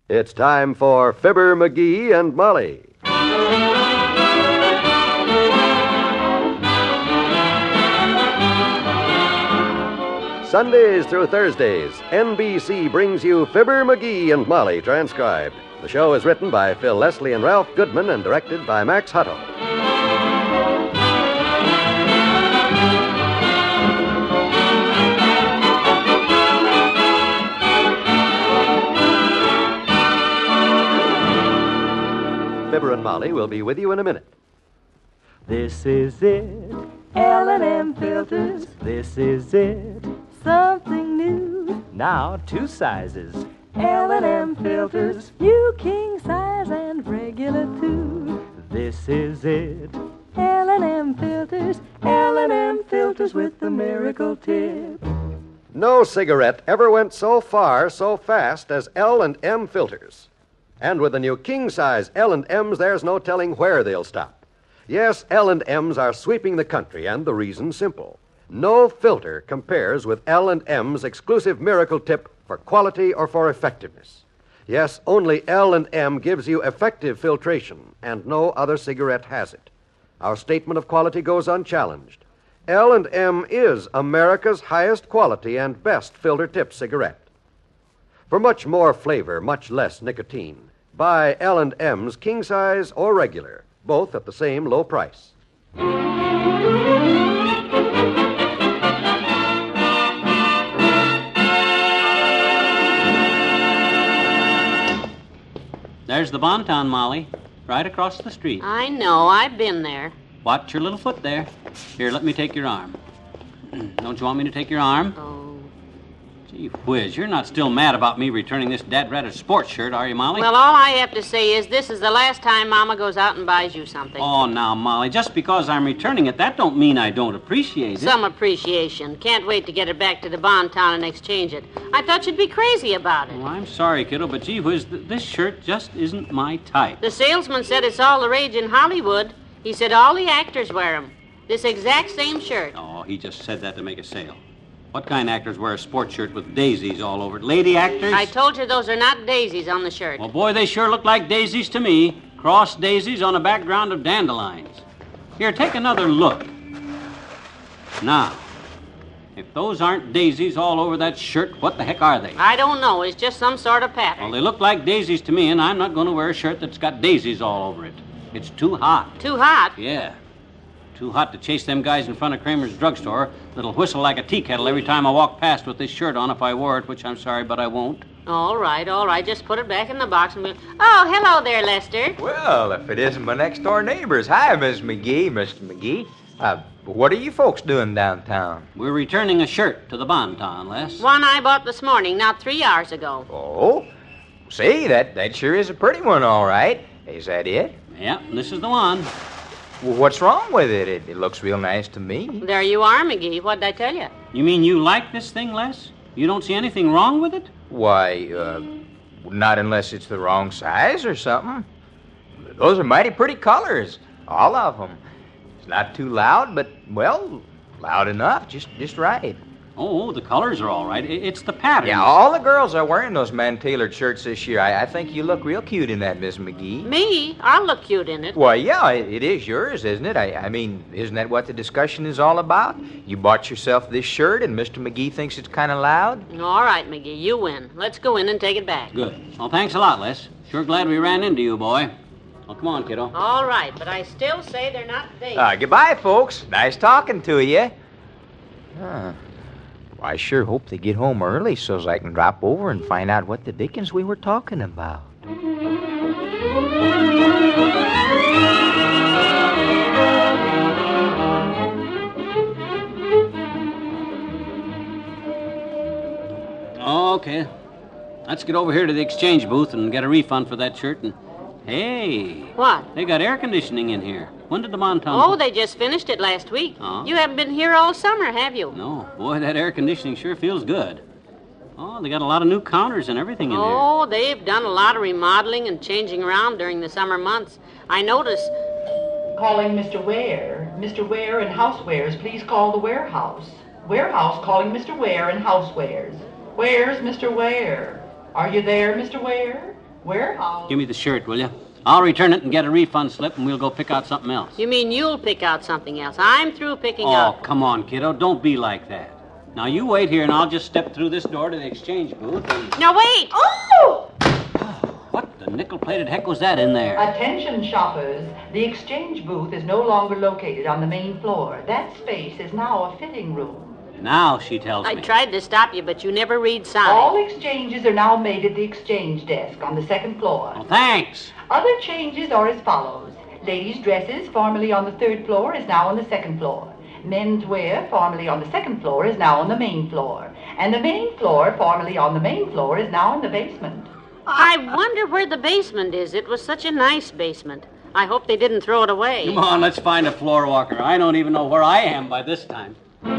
It's time for Fibber, McGee, and Molly. Sundays through Thursdays, NBC brings you Fibber, McGee, and Molly transcribed. The show is written by Phil Leslie and Ralph Goodman and directed by Max Hutto. Fibber and Molly will be with you in a minute. This is it, L&M Filters. This is it, something new. Now 2 sizes, L&M Filters. New king size and regular too. This is it, L&M Filters. L&M Filters with the miracle tip. No cigarette ever went so far, so fast as L&M Filters. And with the new king-size L&Ms, there's no telling where they'll stop. Yes, L&Ms are sweeping the country, and the reason's simple. No filter compares with L&M's exclusive miracle tip for quality or for effectiveness. Yes, only L&M gives you effective filtration, and no other cigarette has it. Our statement of quality goes unchallenged. L&M is America's highest quality and best filter tip cigarette. For much more flavor, much less nicotine, buy L&M's king size or regular, both at the same low price. There's the Bonton, Molly, right across the street. I know. I've been there. Watch your little foot there. Here, let me take your arm. Don't you want me to take your arm? Oh. Gee whiz, you're not still mad about me returning this dad-ratted sports shirt, are you, Molly? Well, all I have to say is this is the last time Mama goes out and buys you something. Oh, now, Molly, just because I'm returning it, that don't mean I don't appreciate it. Some appreciation. Can't wait to get it back to the Bonton and exchange it. I thought you'd be crazy about it. Well, I'm sorry, kiddo, but gee whiz, this shirt just isn't my type. The salesman said it's all the rage in Hollywood. He said all the actors wear 'em. This exact same shirt. Oh, he just said that to make a sale. What kind of actors wear a sports shirt with daisies all over it? Lady actors? I told you those are not daisies on the shirt. Well, boy, they sure look like daisies to me. Cross daisies on a background of dandelions. Here, take another look. Now, if those aren't daisies all over that shirt, what the heck are they? I don't know. It's just some sort of pattern. Well, they look like daisies to me, and I'm not going to wear a shirt that's got daisies all over it. It's too hot. Too hot? Yeah. Too hot to chase them guys in front of Kramer's drugstore that'll whistle like a tea kettle every time I walk past with this shirt on if I wore it, which I'm sorry, but I won't. All right. Just put it back in the box and we'll... Oh, hello there, Lester. Well, if it isn't my next-door neighbors. Hi, Miss McGee, Mr. McGee. What are you folks doing downtown? We're returning a shirt to the Bonton, Les. One I bought this morning, not 3 hours ago. Oh? See, that sure is a pretty one, all right. Is that it? Yeah, this is the one. Well, what's wrong with it? It looks real nice to me. There you are, McGee. What'd I tell you? You mean you like this thing, Les? You don't see anything wrong with it? Why, not unless it's the wrong size or something. Those are mighty pretty colors, all of them. It's not too loud, but, well, loud enough, just right. Oh, the colors are all right. It's the pattern. Yeah, all the girls are wearing those man-tailored shirts this year. I think you look real cute in that, Miss McGee. Me? I'll look cute in it. Well, yeah, it is yours, isn't it? I mean, isn't that what the discussion is all about? You bought yourself this shirt, and Mr. McGee thinks it's kind of loud? All right, McGee, you win. Let's go in and take it back. Good. Well, thanks a lot, Les. Sure glad we ran into you, boy. Well, come on, kiddo. All right, but I still say they're not daisies. Goodbye, folks. Nice talking to you. I sure hope they get home early so I can drop over and find out what the dickens we were talking about. Okay. Let's get over here to the exchange booth and get a refund for that shirt. And hey. What? They got air conditioning in here. When did the Bonton... Oh, they just finished it last week. Oh. You haven't been here all summer, have you? No. Boy, that air conditioning sure feels good. Oh, they got a lot of new counters and everything in there. Oh, they've done a lot of remodeling and changing around during the summer months. I noticed... Calling Mr. Ware. Mr. Ware and Housewares, please call the warehouse. Warehouse calling Mr. Ware and Housewares. Where's Mr. Ware? Are you there, Mr. Ware? Warehouse. Give me the shirt, will you? I'll return it and get a refund slip, and we'll go pick out something else. You mean you'll pick out something else? I'm through picking Oh, out. come on, kiddo. Don't be like that. Now, you wait here, and I'll just step through this door to the exchange booth and... Now, wait! Oh! What the nickel-plated heck was that in there? Attention, shoppers. The exchange booth is no longer located on the main floor. That space is now a fitting room. Now, she tells I me. tried to stop you, but you never read signs. All exchanges are now made at the exchange desk on the second floor. Oh, thanks. Other changes are as follows. Ladies' dresses, formerly on the third floor, is now on the second floor. Men's wear, formerly on the second floor, is now on the main floor. And the main floor, formerly on the main floor, is now in the basement. I wonder where the basement is. It was such a nice basement. I hope they didn't throw it away. Come on, let's find a floor walker. I don't even know where I am by this time.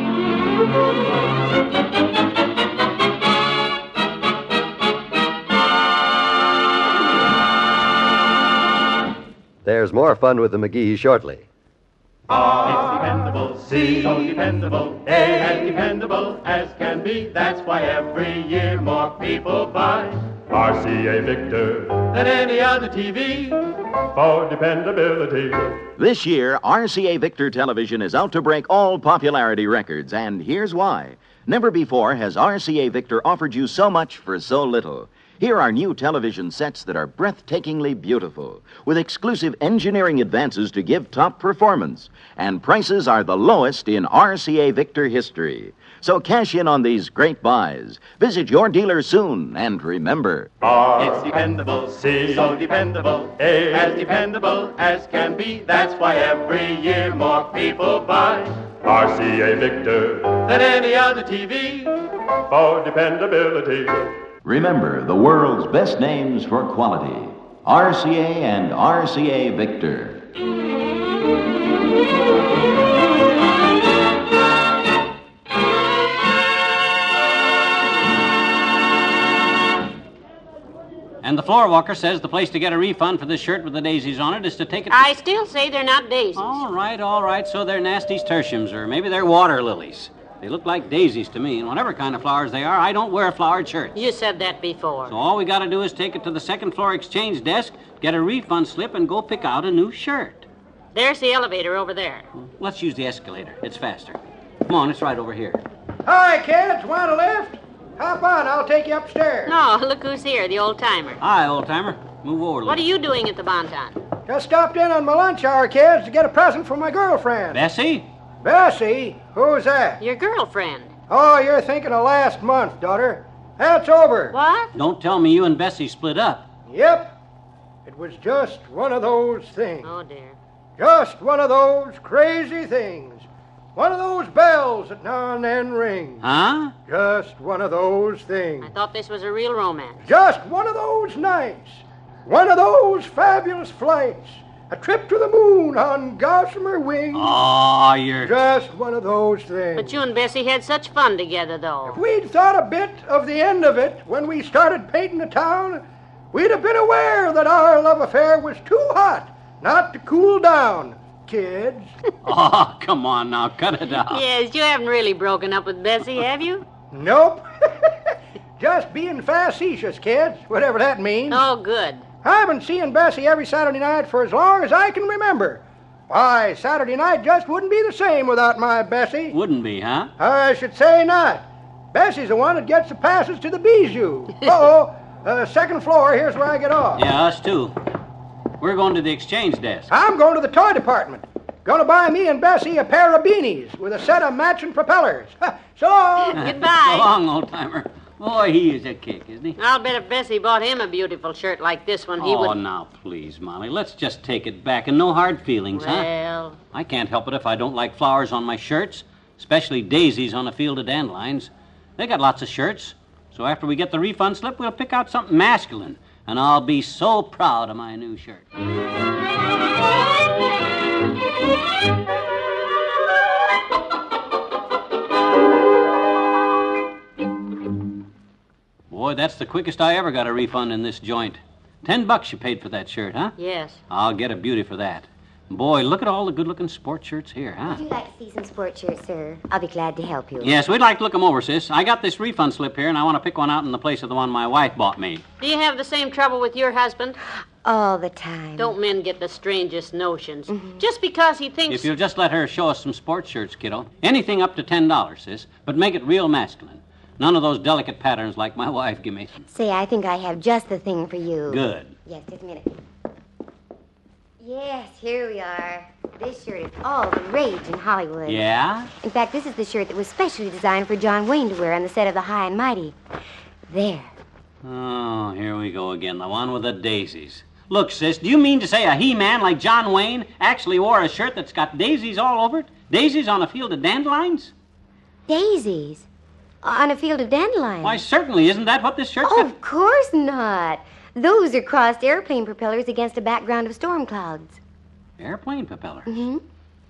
There's more fun with the McGees shortly. It's dependable, C, so dependable, A, as dependable as can be. That's why every year more people buy RCA Victor than any other TV for dependability. This year, RCA Victor Television is out to break all popularity records, and here's why. Never before has RCA Victor offered you so much for so little. Here are new television sets that are breathtakingly beautiful, with exclusive engineering advances to give top performance, and prices are the lowest in RCA Victor history. So cash in on these great buys. Visit your dealer soon, and remember... It's dependable, C, so dependable, A, as dependable as can be. That's why every year more people buy RCA Victor than any other TV for dependability. Remember the world's best names for quality. RCA and RCA Victor. And the floor walker says the place to get a refund for this shirt with the daisies on it is to take it... I still say they're not daisies. All right. So they're nasties tertiums, or maybe they're water lilies. They look like daisies to me, and whatever kind of flowers they are, I don't wear flowered shirts. You said that before. So all we got to do is take it to the second floor exchange desk, get a refund slip, and go pick out a new shirt. There's the elevator over there. Let's use the escalator. It's faster. Come on, it's right over here. Hi, kids. Want a lift? Hop on. I'll take you upstairs. No, look who's here, the old-timer. Hi, old-timer. Move over a What are little. you doing at the Bonton? Just stopped in on my lunch hour, kids, to get a present for my girlfriend. Bessie? Bessie? Who's that? Your girlfriend. Oh, you're thinking of last month, daughter. That's over. What? Don't tell me you and Bessie split up. Yep. It was just one of those things. Oh, dear. Just one of those crazy things. One of those bells that now and then ring. Huh? Just one of those things. I thought this was a real romance. Just one of those nights. One of those fabulous flights. A trip to the moon on gossamer wings. Oh, you're... Just one of those things. But you and Bessie had such fun together, though. If we'd thought a bit of the end of it when we started painting the town, we'd have been aware that our love affair was too hot not to cool down, kids. Oh, come on now. Cut it out. Yes, you haven't really broken up with Bessie, have you? Nope. Just being facetious, kids, whatever that means. Oh, good. I've been seeing Bessie every Saturday night for as long as I can remember. Why, Saturday night just wouldn't be the same without my Bessie. Wouldn't be, huh? I should say not. Bessie's the one that gets the passes to the Bijou. Uh-oh. Second floor, here's where I get off. Yeah, us too. We're going to the exchange desk. I'm going to the toy department. Gonna buy me and Bessie a pair of beanies with a set of matching propellers. So long. Goodbye. So long, old-timer. Boy, he is a kick, isn't he? I'll bet if Bessie bought him a beautiful shirt like this one, he Oh, would... now, please, Molly. Let's just take it back and no hard feelings, huh? Well, I can't help it if I don't like flowers on my shirts, especially daisies on a field of dandelions. They got lots of shirts, so after we get the refund slip, we'll pick out something masculine, and I'll be so proud of my new shirt. Boy, that's the quickest I ever got a refund in this joint. $10 you paid for that shirt, huh? yes. I'll get a beauty for that. Boy, look at all the good-looking sport shirts here, huh? Would you like to see some sport shirts, sir? I'll be glad to help you. Yes, we'd like to look them over, sis. I got this refund slip here, and I want to pick one out in the place of the one my wife bought me. Do you have the same trouble with your husband? All the time. Don't men get the strangest notions? Just because he thinks... If you'll just let her show us some sports shirts, kiddo. Anything up to $10, sis, but make it real masculine. None of those delicate patterns like my wife give me. Say, I think I have just the thing for you. Good. Yes, just a minute. Yes, here we are. This shirt is all the rage in Hollywood. Yeah? In fact, this is the shirt that was specially designed for John Wayne to wear on the set of The High and Mighty. There. Oh, here we go again. The one with the daisies. Look, sis, do you mean to say a he-man like John Wayne actually wore a shirt that's got daisies all over it? Daisies on a field of dandelions? Daisies? On a field of dandelions? Why, certainly. Isn't that what this shirt's Oh, of course not. Those are crossed airplane propellers against a background of storm clouds. Airplane propellers? Mm-hmm.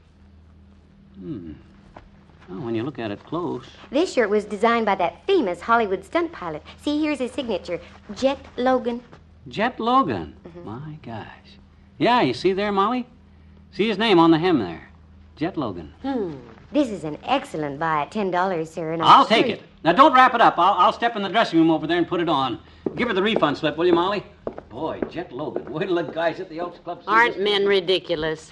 Well, when you look at it close... This shirt was designed by that famous Hollywood stunt pilot. See, here's his signature, Jet Logan. Jet Logan? My gosh. Yeah, you see there, Molly? See his name on the hem there. Jet Logan. This is an excellent buy at $10, sir. And I'll I'm take sure it. Now, don't wrap it up. I'll step in the dressing room over there and put it on. Give her the refund slip, will you, Molly? Boy, Jet Logan. Wait till the guys at the Elks Club see Aren't this. men ridiculous?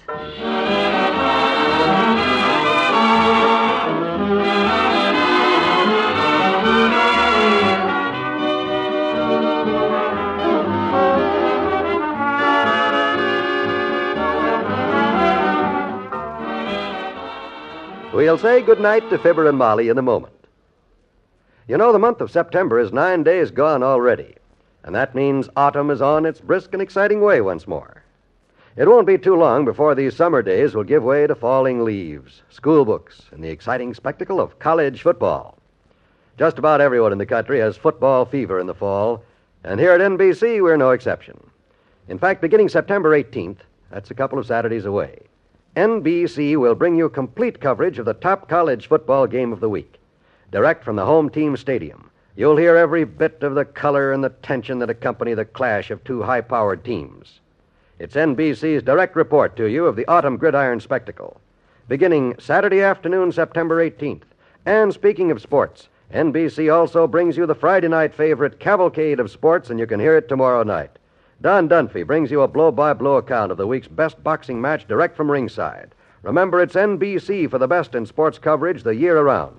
We'll say goodnight to Fibber and Molly in a moment. You know, the month of September is 9 days gone already, and that means autumn is on its brisk and exciting way once more. It won't be too long before these summer days will give way to falling leaves, school books, and the exciting spectacle of college football. Just about everyone in the country has football fever in the fall, and here at NBC we're no exception. In fact, beginning September 18th, that's a couple of Saturdays away, NBC will bring you complete coverage of the top college football game of the week. Direct from the home team stadium, you'll hear every bit of the color and the tension that accompany the clash of two high-powered teams. It's NBC's direct report to you of the autumn gridiron spectacle, beginning Saturday afternoon, September 18th. And speaking of sports, NBC also brings you the Friday night favorite Cavalcade of Sports, and you can hear it tomorrow night. Don Dunphy brings you a blow-by-blow account of the week's best boxing match direct from ringside. Remember, it's NBC for the best in sports coverage the year around.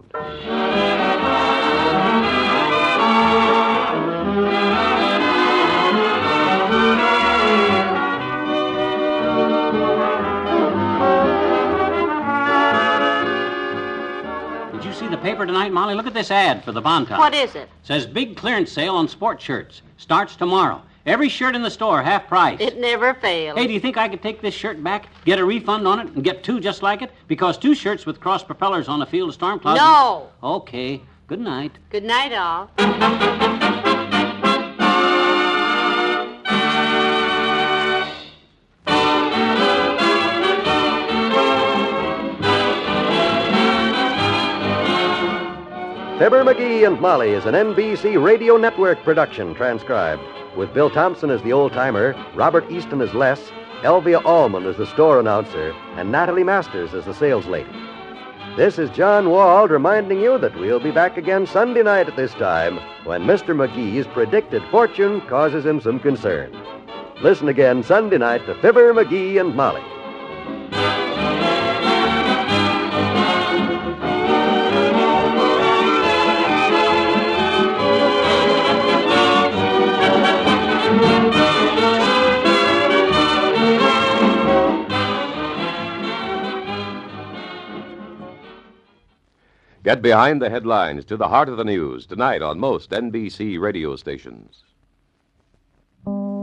Did you see the paper tonight, Molly? Look at this ad for the Bonton. What is it? Says big clearance sale on sports shirts. Starts tomorrow. Every shirt in the store, half price. It never fails. Hey, do you think I could take this shirt back, get a refund on it, and get two just like it? Because two shirts with cross propellers on a field of storm clouds... No. Okay. Good night. Good night, all. Fibber, McGee, and Molly is an NBC Radio Network production transcribed, with Bill Thompson as the old-timer, Robert Easton as Les, Elvia Allman as the store announcer, and Natalie Masters as the sales lady. This is John Wald reminding you that we'll be back again Sunday night at this time when Mr. McGee's predicted fortune causes him some concern. Listen again Sunday night to Fibber, McGee, and Molly. Get behind the headlines to the heart of the news tonight on most NBC radio stations.